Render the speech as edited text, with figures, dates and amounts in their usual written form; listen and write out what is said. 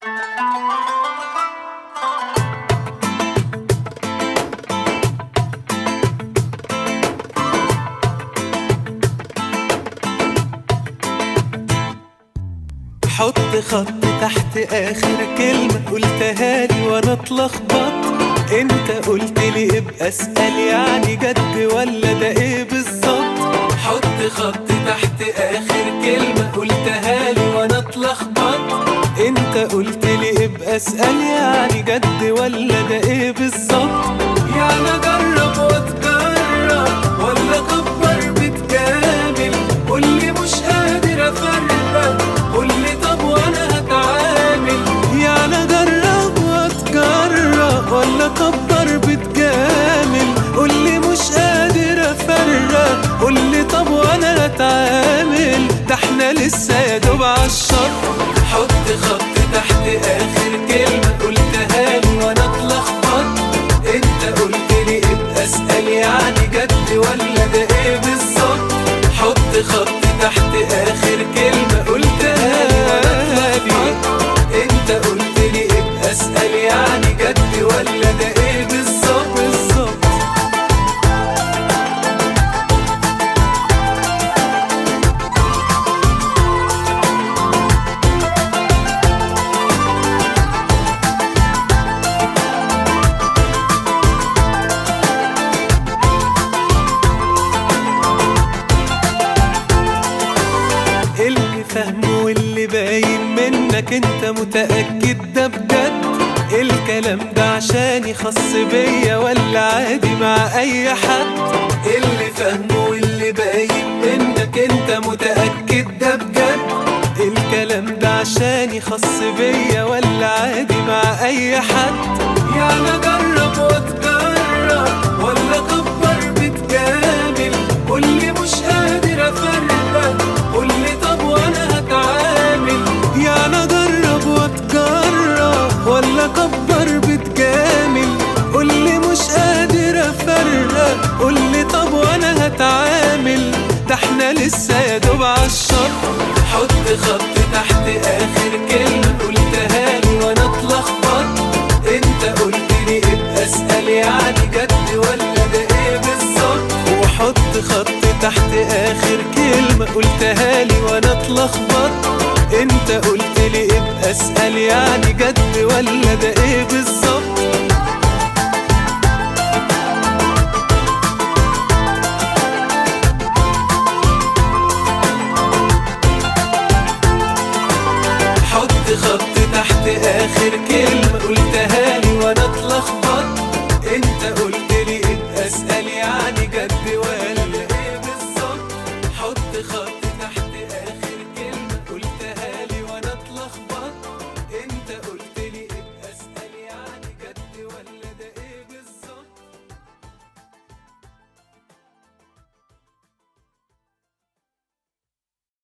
حط خط تحت آخر كلمة قلتها لي وانا اتلخبطت. انت قلت لي ابقى اسأل، يعني جد ولا ده ايه بالظبط؟ حط خط تحت آخر كلمة قلتها لي وانا اتلخبطت. انت قلت لي ابقى اسأل، يعني جد ولا ده ايه بالظبط؟ يعني اجرب واتجرب ولا اكبر بتجامل؟ قولي مش قادر افرق، قولي طب وانا هتعامل. يعني اجرب واتجرب ولا اكبر بتجامل؟ قولي مش قادر افرق، قولي طب وانا هتعامل. ده احنا لسه يا دوب عالشط. حط خط تحت اخر كلمة قلتها لي وانا اتلخبطت. انت قلت لي ابقى اسأل، يعني جد ولا ده ايه بالظبط؟ حط خط تحت اخر كلمة قلتها لي وانا اتلخبطت. انت قلت لي ابقى اسأل، يعني جد ولا ده ايه بالظبط؟ اللي فاهمه واللي باين منك انت متأكد ده بجد؟ الكلام ده عشان يخص بيا ولا عادي مع اي حد؟ اللي فاهمه واللي باين منك انت متأكد ده بجد؟ الكلام ده عشان يخص بيا ولا عادي مع اي حد؟ يعني اجرب واتجرب ولا اكبر بتجامل؟ قولي مش قادر افرق، قولي طب وانا هتعامل. يعني اجرب واتجرب ولا اكبر بتجامل؟ قولي مش قادر افرق، قولي طب وانا هتعامل. ده احنا لسه يا دوب عالشط. حط خط تحت اخر كلمة قلتها لي وانا اتلخبطت. انت قلت لي ابقى اسأل، يعني جد ولا ده ايه بالظبط؟ وحط خط تحت اخر كلمة قلتها لي وانا اتلخبطت. انت قلت لي ابقى اسأل، يعني جد ولا ده ايه بالظبط؟ حط خط تحت اخر كلمة قلتها لي